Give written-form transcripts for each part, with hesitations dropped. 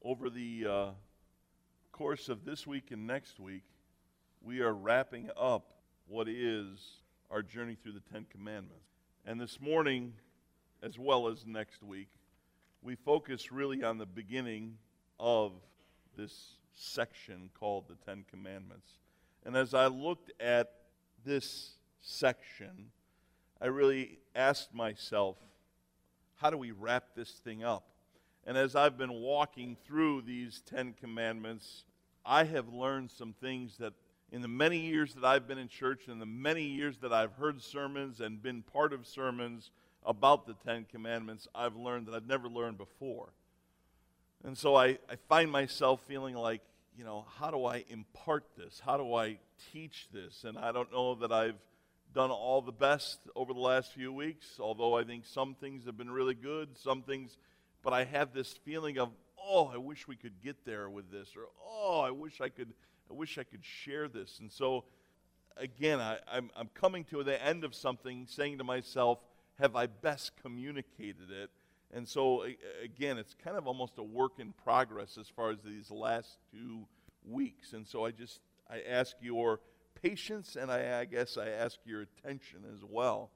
over the course of this week and next week, we are wrapping up what is our journey through the Ten Commandments. And this morning, as well as next week, we focus really on the beginning of this section called the Ten Commandments. And as I looked at this section, I really asked myself, how do we wrap this thing up? And as I've been walking through these Ten Commandments, I have learned some things that in the many years that I've been in church and the many years that I've heard sermons and been part of sermons about the Ten Commandments, I've learned that I've never learned before. And so I find myself feeling like, how do I impart this? How do I teach this? And I don't know that I've done all the best over the last few weeks, although I think some things have been really good, some things, but I have this feeling of, I wish we could get there with this, or I wish I could share this. And so, again, I'm coming to the end of something, saying to myself, have I best communicated it? And so, again, it's kind of almost a work in progress as far as these last 2 weeks. And so I ask your patience, and I guess I ask your attention as well.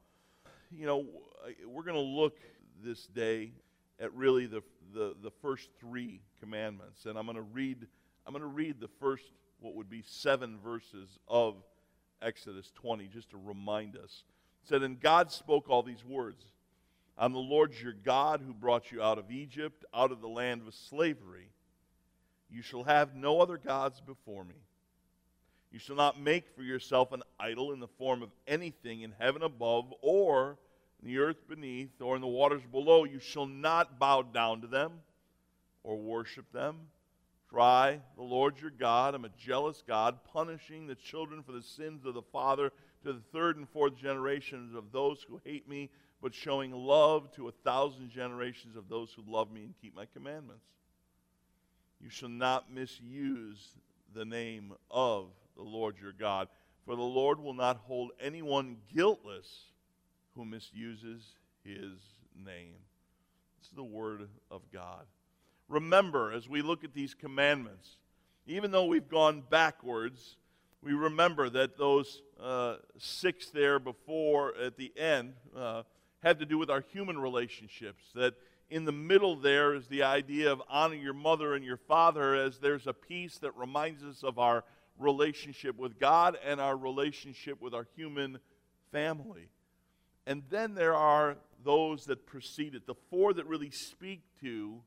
We're going to look this day at really the first 3 commandments, and I'm going to read the first, what would be 7 verses of Exodus 20, just to remind us. It said, "And God spoke all these words. I'm the Lord your God who brought you out of Egypt, out of the land of slavery. You shall have no other gods before me. You shall not make for yourself an idol in the form of anything in heaven above, or in the earth beneath, or in the waters below. You shall not bow down to them or worship them. For I, the Lord your God, am a jealous God, punishing the children for the sins of the father to the 3rd and 4th generations of those who hate me, but showing love to 1,000 generations of those who love me and keep my commandments. You shall not misuse the name of the Lord your God, for the Lord will not hold anyone guiltless who misuses his name." This is the word of God. Remember, as we look at these commandments, even though we've gone backwards, we remember that those 6 there before at the end had to do with our human relationships. That in the middle there is the idea of honor your mother and your father, as there's a piece that reminds us of our relationship with God and our relationship with our human family. And then there are those that precede it, the 4 that really speak to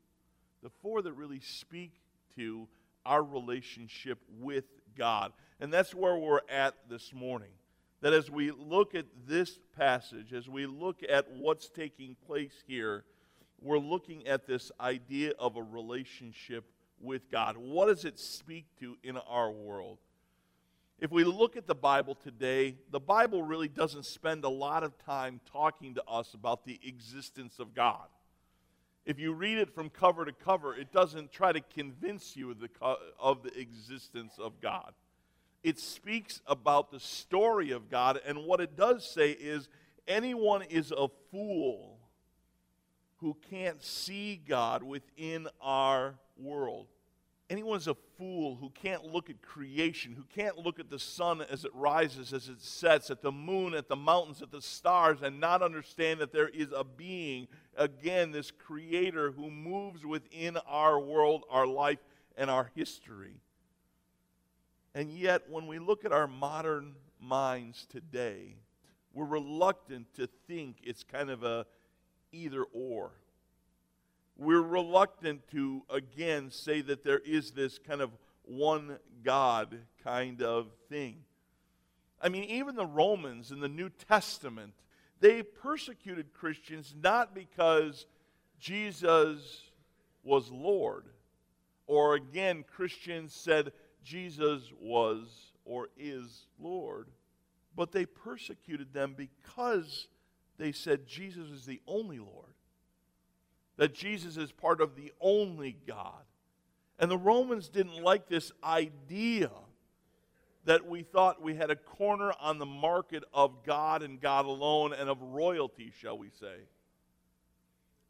our relationship with God. And that's where we're at this morning. That as we look at this passage, as we look at what's taking place here, we're looking at this idea of a relationship with God. What does it speak to in our world? If we look at the Bible today, the Bible really doesn't spend a lot of time talking to us about the existence of God. If you read it from cover to cover, it doesn't try to convince you of the existence of God. It speaks about the story of God, and what it does say is anyone is a fool who can't see God within our world. Anyone is a fool who can't look at creation, who can't look at the sun as it rises, as it sets, at the moon, at the mountains, at the stars, and not understand that there is a being, again, this creator who moves within our world, our life, and our history. And yet, when we look at our modern minds today, we're reluctant to think it's kind of a either or. We're reluctant to, again, say that there is this kind of one God kind of thing. I mean, even the Romans in the New Testament, they persecuted Christians not because Jesus was Lord, or again, Christians said Jesus was or is Lord, but they persecuted them because they said Jesus is the only Lord, that Jesus is part of the only God. And the Romans didn't like this idea that we thought we had a corner on the market of God and God alone and of royalty, shall we say.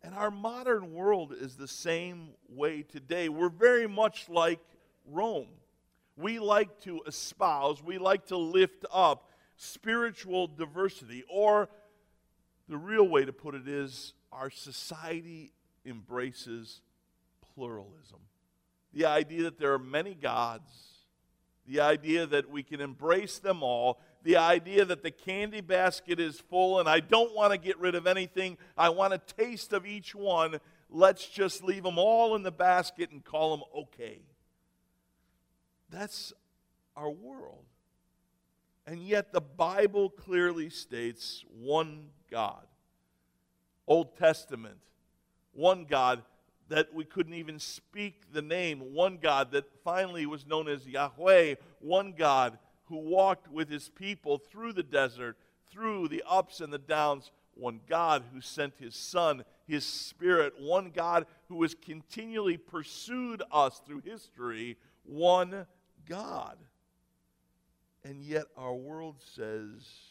And our modern world is the same way today. We're very much like Rome. We like to espouse, we like to lift up spiritual diversity, or the real way to put it is our society embraces pluralism. The idea that there are many gods, the idea that we can embrace them all, the idea that the candy basket is full and I don't want to get rid of anything, I want a taste of each one, let's just leave them all in the basket and call them okay. That's our world. And yet the Bible clearly states one God. Old Testament, one God that we couldn't even speak the name, one God that finally was known as Yahweh, one God who walked with his people through the desert, through the ups and the downs, one God who sent his Son, his Spirit, one God who has continually pursued us through history, one God. And yet our world says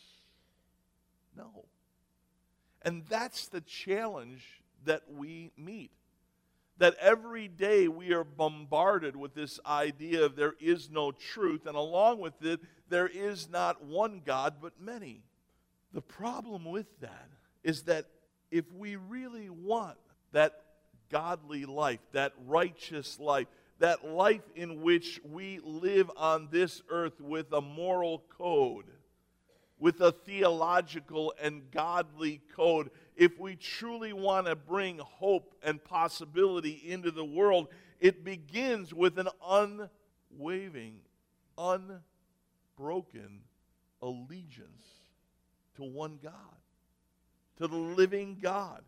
no. And that's the challenge that we meet. That every day we are bombarded with this idea of there is no truth, and along with it, there is not one God but many. The problem with that is that if we really want that godly life, that righteous life, that life in which we live on this earth with a moral code, with a theological and godly code, if we truly want to bring hope and possibility into the world, it begins with an unwavering, unbroken allegiance to one God, to the living God.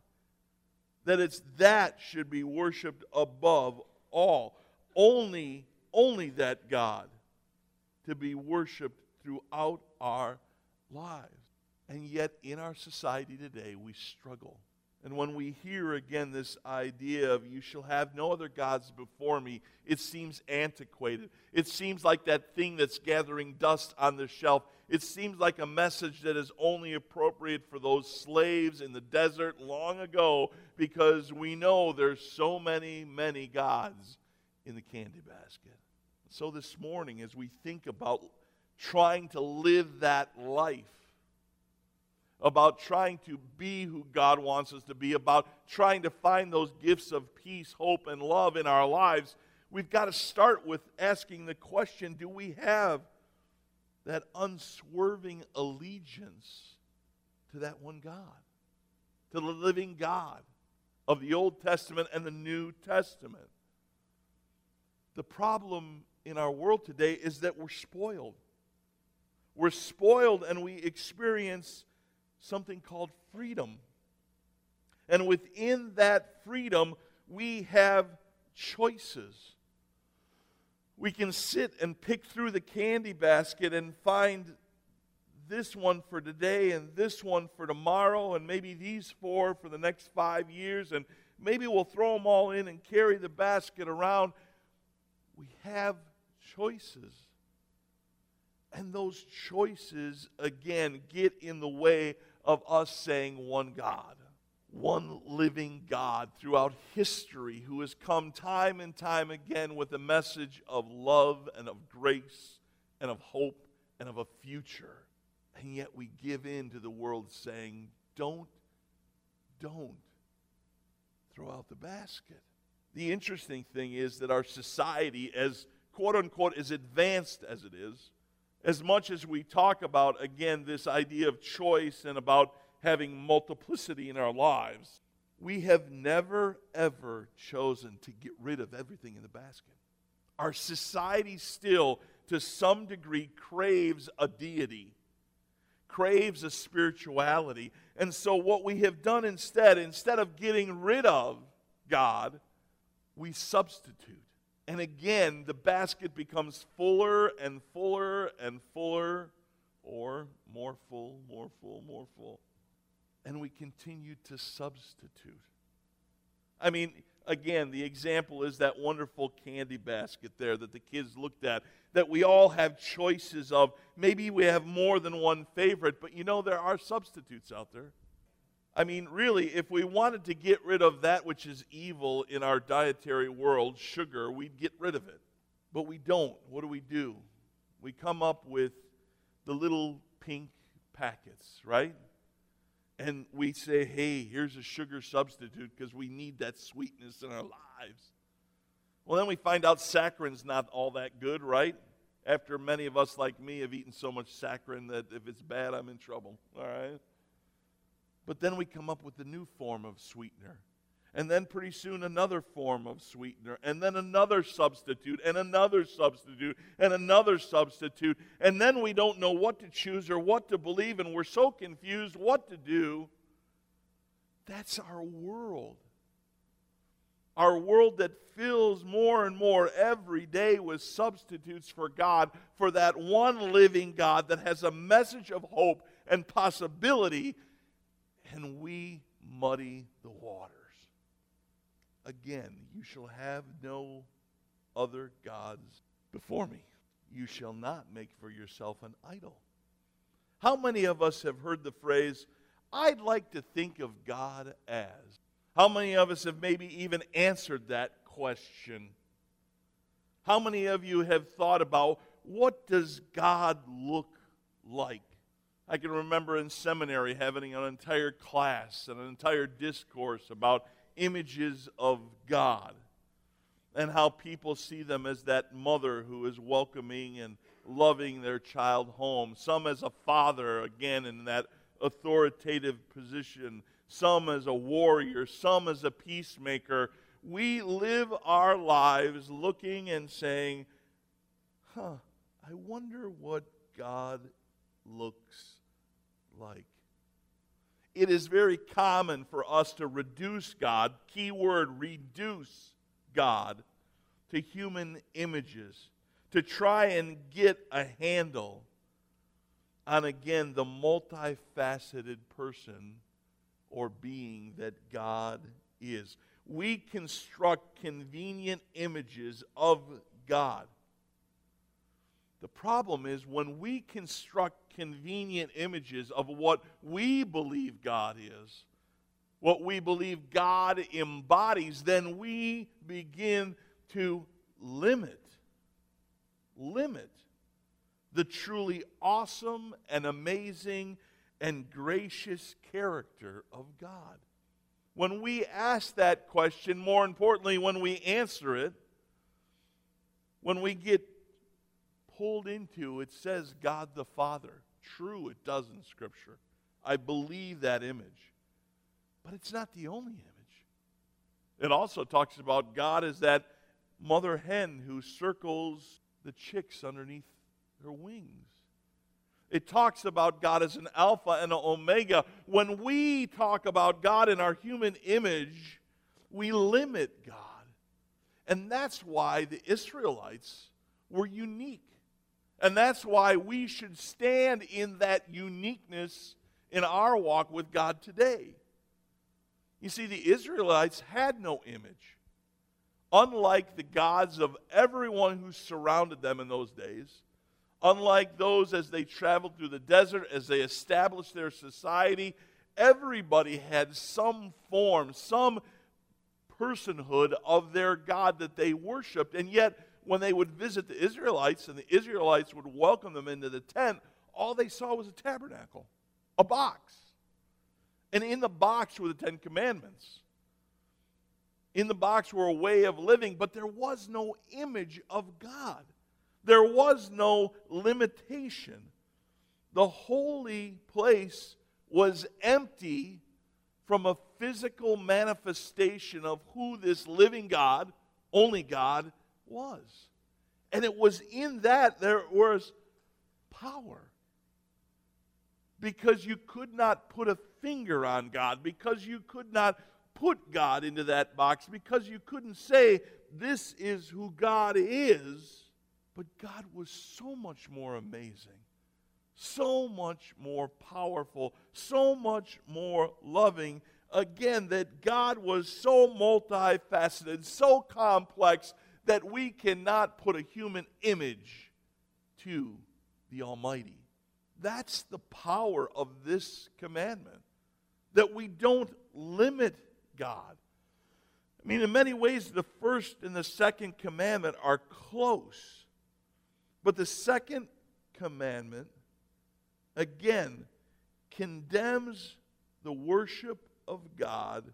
That should be worshiped above all. Only that God to be worshiped throughout our lives. And yet in our society today we struggle. And when we hear again this idea of you shall have no other gods before me, it seems antiquated. It seems like that thing that's gathering dust on the shelf. It seems like a message that is only appropriate for those slaves in the desert long ago, because we know there's so many, many gods in the candy basket. So this morning, as we think about trying to live that life, about trying to be who God wants us to be, about trying to find those gifts of peace, hope, and love in our lives, we've got to start with asking the question, do we have that unswerving allegiance to that one God, to the living God of the Old Testament and the New Testament? The problem in our world today is that we're spoiled. We're spoiled and we experience something called freedom. And within that freedom, we have choices. We can sit and pick through the candy basket and find this one for today and this one for tomorrow and maybe these four for the next 5 years, and maybe we'll throw them all in and carry the basket around. We have choices. And those choices, again, get in the way of us saying one God, one living God throughout history who has come time and time again with a message of love and of grace and of hope and of a future. And yet we give in to the world saying, don't throw out the basket. The interesting thing is that our society, as quote-unquote as advanced as it is, as much as we talk about, again, this idea of choice and about having multiplicity in our lives, we have never, ever chosen to get rid of everything in the basket. Our society still, to some degree, craves a deity, craves a spirituality. And so what we have done instead of getting rid of God, we substitute. And again, the basket becomes fuller and fuller and fuller, or more full, more full, more full. And we continue to substitute. I mean, again, the example is that wonderful candy basket there that the kids looked at, that we all have choices of. Maybe we have more than one favorite, but you know there are substitutes out there. I mean, really, if we wanted to get rid of that which is evil in our dietary world, sugar, we'd get rid of it. But we don't. What do? We come up with the little pink packets, right? And we say, hey, here's a sugar substitute because we need that sweetness in our lives. Well, then we find out saccharin's not all that good, right? After many of us like me have eaten so much saccharin that if it's bad, I'm in trouble, all right? But then we come up with a new form of sweetener. And then pretty soon another form of sweetener. And then another substitute, and another substitute, and another substitute. And then we don't know what to choose or what to believe, and we're so confused what to do. That's our world. Our world that fills more and more every day with substitutes for God, for that one living God that has a message of hope and possibility, and we muddy the waters. Again, you shall have no other gods before me. You shall not make for yourself an idol. How many of us have heard the phrase, I'd like to think of God as? How many of us have maybe even answered that question? How many of you have thought about, what does God look like? I can remember in seminary having an entire class and an entire discourse about images of God and how people see them as that mother who is welcoming and loving their child home. Some as a father, again, in that authoritative position. Some as a warrior. Some as a peacemaker. We live our lives looking and saying, I wonder what God looks like. It is very common for us to reduce God, keyword reduce God, to human images, to try and get a handle on, again, the multifaceted person or being that God is. We construct convenient images of God. The problem is when we construct convenient images of what we believe God is, what we believe God embodies, then we begin to limit the truly awesome and amazing and gracious character of God. When we ask that question, more importantly, when we answer it, when we get pulled into, it says God the Father. True, it does in Scripture. I believe that image. But it's not the only image. It also talks about God as that mother hen who circles the chicks underneath her wings. It talks about God as an Alpha and an Omega. When we talk about God in our human image, we limit God. And that's why the Israelites were unique. And that's why we should stand in that uniqueness in our walk with God today. You see, the Israelites had no image. Unlike the gods of everyone who surrounded them in those days, unlike those as they traveled through the desert, as they established their society, everybody had some form, some personhood of their God that they worshiped. And yet, when they would visit the Israelites and the Israelites would welcome them into the tent, all they saw was a tabernacle, a box. And in the box were the Ten Commandments. In the box were a way of living, but there was no image of God. There was no limitation. The holy place was empty from a physical manifestation of who this living God, only God, was. And it was in that there was power. Because you could not put a finger on God, because you could not put God into that box, because you couldn't say, this is who God is. But God was so much more amazing, so much more powerful, so much more loving. Again, that God was so multifaceted, so complex, that we cannot put a human image to the Almighty. That's the power of this commandment. that we don't limit God. I mean, in many ways, the first and the second commandment are close. But the second commandment, again, condemns the worship of God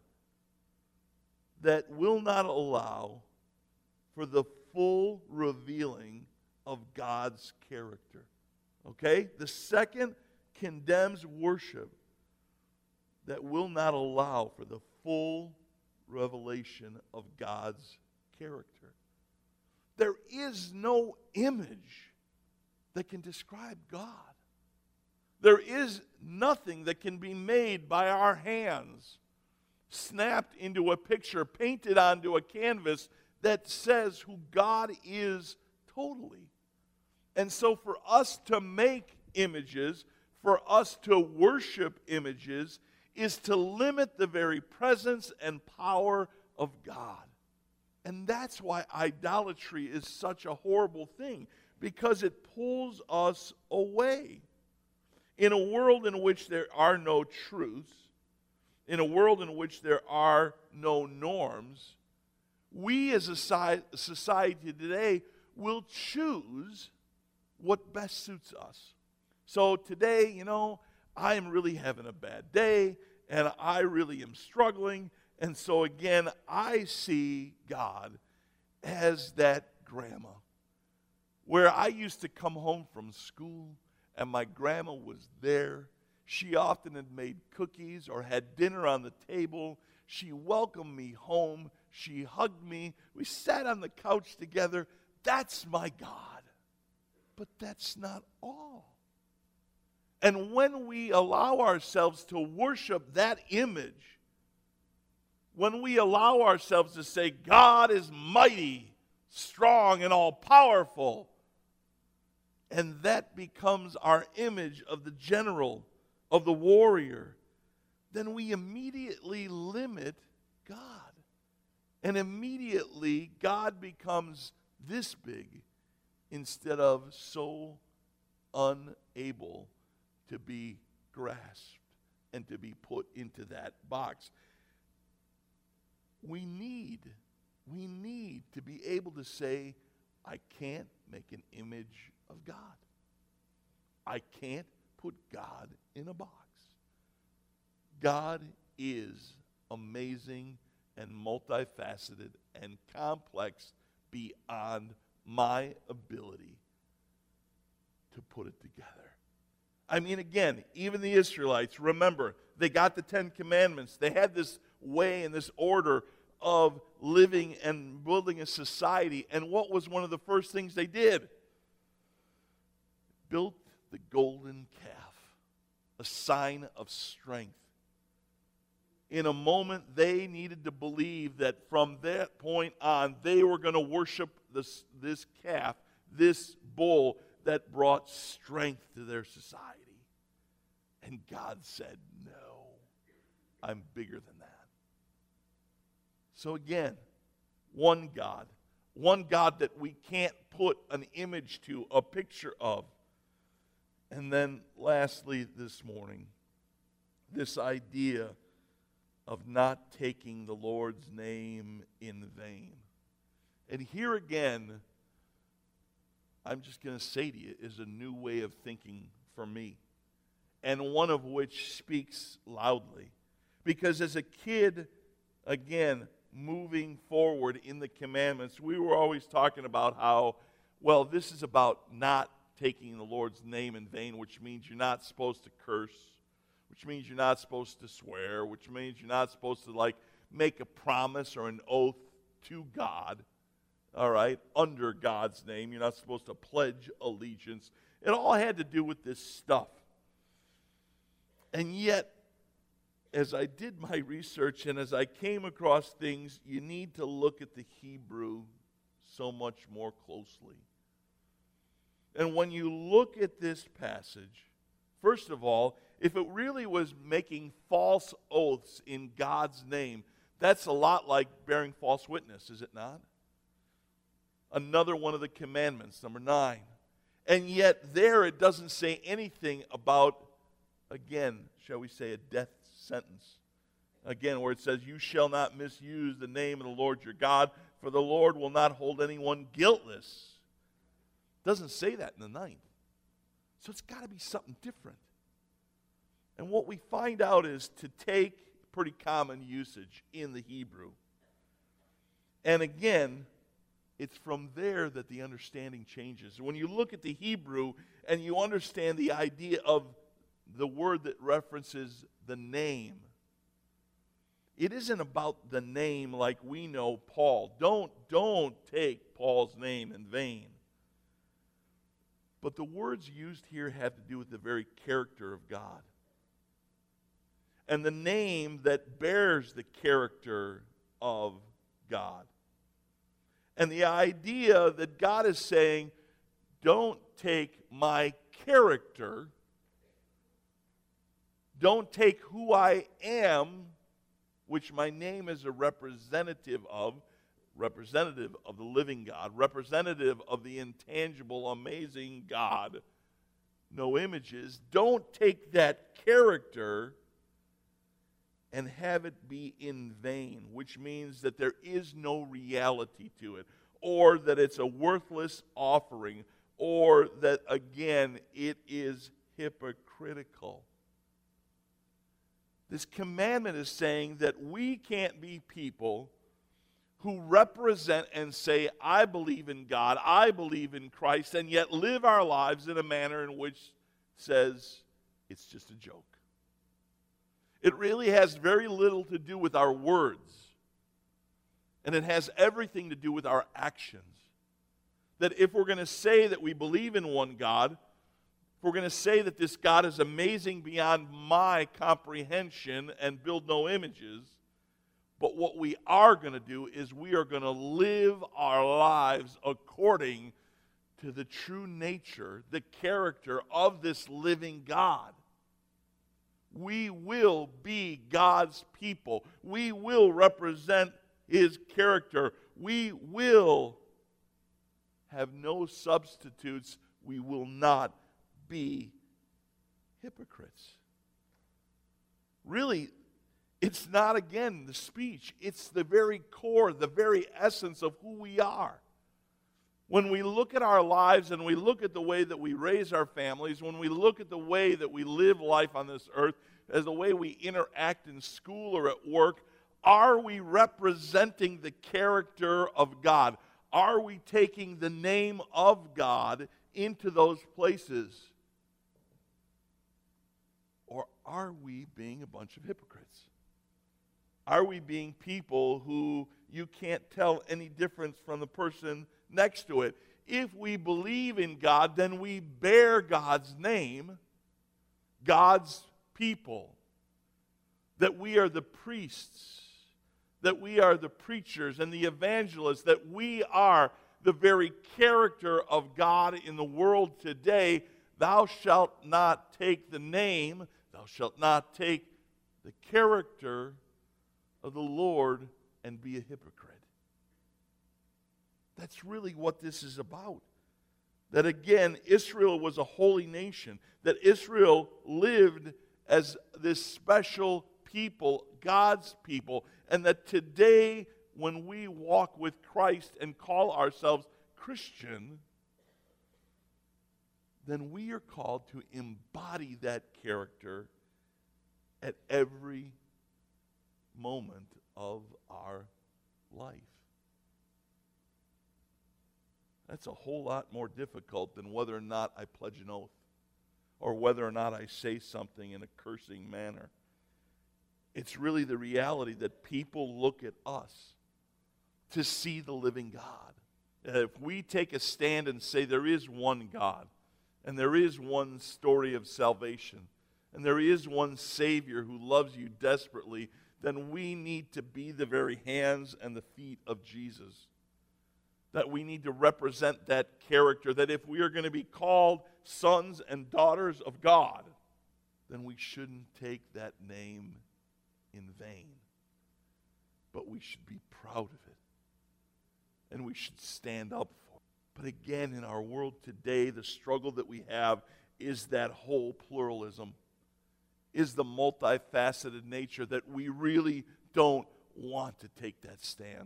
that will not allow for the full revealing of God's character. Okay? The second condemns worship that will not allow for the full revelation of God's character. There is no image that can describe God. There is nothing that can be made by our hands, snapped into a picture, painted onto a canvas that says who God is totally. And so for us to make images, for us to worship images, is to limit the very presence and power of God. And that's why idolatry is such a horrible thing, because it pulls us away. In a world in which there are no truths, in a world in which there are no norms, we as a society today will choose what best suits us. So today, I am really having a bad day, and I really am struggling, and so again, I see God as that grandma, where I used to come home from school, and my grandma was there. She often had made cookies or had dinner on the table. She welcomed me home. She hugged me. We sat on the couch together. That's my God. But that's not all. And when we allow ourselves to worship that image, when we allow ourselves to say, God is mighty, strong, and all-powerful, and that becomes our image of the general, of the warrior, then we immediately limit God. And immediately God becomes this big instead of so unable to be grasped and to be put into that box. We need to be able to say, I can't make an image of God. I can't put God in a box. God is amazing and multifaceted and complex beyond my ability to put it together. I mean, again, even the Israelites, remember, they got the 10 Commandments. They had this way and this order of living and building a society. And what was one of the first things they did? Built the golden calf, a sign of strength. In a moment, they needed to believe that from that point on, they were going to worship this calf, this bull that brought strength to their society. And God said, no, I'm bigger than that. So again, one God that we can't put an image to, a picture of. And then lastly this morning, this idea of not taking the Lord's name in vain. And here again, I'm just going to say to you, is a new way of thinking for me, and one of which speaks loudly. Because as a kid, again, moving forward in the commandments, we were always talking about how, well, this is about not taking the Lord's name in vain, which means you're not supposed to curse, which means you're not supposed to swear, which means you're not supposed to make a promise or an oath to God, all right, under God's name. You're not supposed to pledge allegiance. It all had to do with this stuff. And yet, as I did my research and as I came across things, you need to look at the Hebrew so much more closely. And when you look at this passage, first of all, if it really was making false oaths in God's name, that's a lot like bearing false witness, is it not? Another one of the commandments, number 9. And yet there it doesn't say anything about, again, shall we say, a death sentence. Again, where it says, you shall not misuse the name of the Lord your God, for the Lord will not hold anyone guiltless. It doesn't say that in the 9th. So it's got to be something different. And what we find out is to take pretty common usage in the Hebrew. And again, it's from there that the understanding changes. When you look at the Hebrew and you understand the idea of the word that references the name, it isn't about the name like we know Paul. Don't take Paul's name in vain. But the words used here have to do with the very character of God. And the name that bears the character of God. And the idea that God is saying, don't take my character, don't take who I am, which my name is a representative of the living God, representative of the intangible, amazing God, no images. Don't take that character and have it be in vain, which means that there is no reality to it, or that it's a worthless offering, or that, again, it is hypocritical. This commandment is saying that we can't be people who represent and say, I believe in God, I believe in Christ, and yet live our lives in a manner in which says it's just a joke. It really has very little to do with our words, and it has everything to do with our actions. That if we're going to say that we believe in one God, if we're going to say that this God is amazing beyond my comprehension and build no images, but what we are going to do is we are going to live our lives according to the true nature, the character of this living God. We will be God's people. We will represent His character. We will have no substitutes. We will not be hypocrites. Really, it's not, again, the speech. It's the very core, the very essence of who we are. When we look at our lives and we look at the way that we raise our families, when we look at the way that we live life on this earth, as the way we interact in school or at work, are we representing the character of God? Are we taking the name of God into those places? Or are we being a bunch of hypocrites? Are we being people who you can't tell any difference from the person next to it? If we believe in God, then we bear God's name, God's people. That we are the priests, that we are the preachers and the evangelists, that we are the very character of God in the world today. Thou shalt not take the name, thou shalt not take the character of the Lord and be a hypocrite. That's really what this is about. That again, Israel was a holy nation. That Israel lived as this special people, God's people. And that today, when we walk with Christ and call ourselves Christian, then we are called to embody that character at every moment of our life. That's a whole lot more difficult than whether or not I pledge an oath or whether or not I say something in a cursing manner. It's really the reality that people look at us to see the living God. If we take a stand and say there is one God, and there is one story of salvation, and there is one Savior who loves you desperately, then we need to be the very hands and the feet of Jesus. That we need to represent that character, that if we are going to be called sons and daughters of God, then we shouldn't take that name in vain. But we should be proud of it. And we should stand up for it. But again, in our world today, the struggle that we have is that whole pluralism. is the multifaceted nature that we really don't want to take that stand.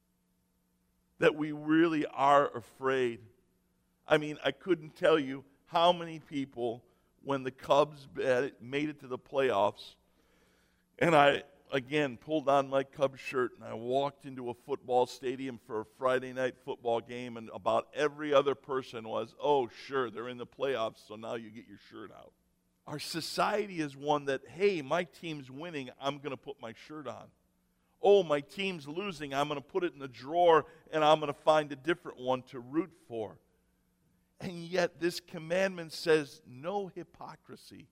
That we really are afraid. I mean, I couldn't tell you how many people, when the Cubs made it to the playoffs, and I, again, pulled on my Cubs shirt and I walked into a football stadium for a Friday night football game, and about every other person was, oh, sure, they're in the playoffs, so now you get your shirt out. Our society is one that, hey, my team's winning, I'm going to put my shirt on. Oh, my team's losing, I'm going to put it in the drawer and I'm going to find a different one to root for. And yet this commandment says no hypocrisy.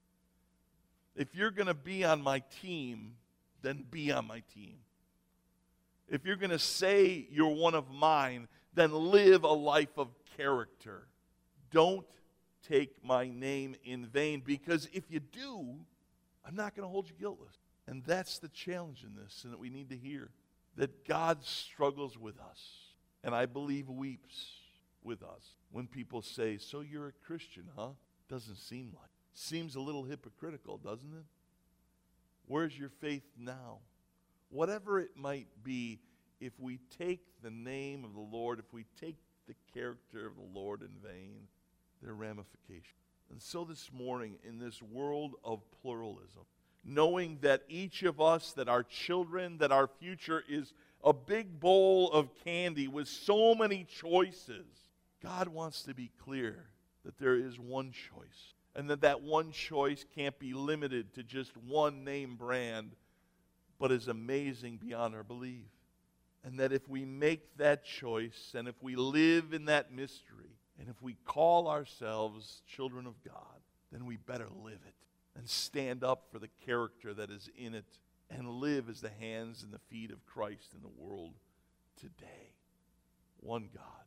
If you're going to be on my team, then be on my team. If you're going to say you're one of mine, then live a life of character. Don't take my name in vain, because if you do, I'm not going to hold you guiltless. And that's the challenge in this, and that we need to hear that God struggles with us, and I believe weeps with us when people say, so you're a Christian, huh? Doesn't seem like. Seems a little hypocritical, doesn't it? Where's your faith now? Whatever it might be, if we take the name of the Lord, if we take the character of the Lord in vain, there are ramifications. And so this morning, in this world of pluralism, knowing that each of us, that our children, that our future is a big bowl of candy with so many choices, God wants to be clear that there is one choice, and that one choice can't be limited to just one name brand, but is amazing beyond our belief. And that if we make that choice, and if we live in that mystery, and if we call ourselves children of God, then we better live it and stand up for the character that is in it and live as the hands and the feet of Christ in the world today. One God.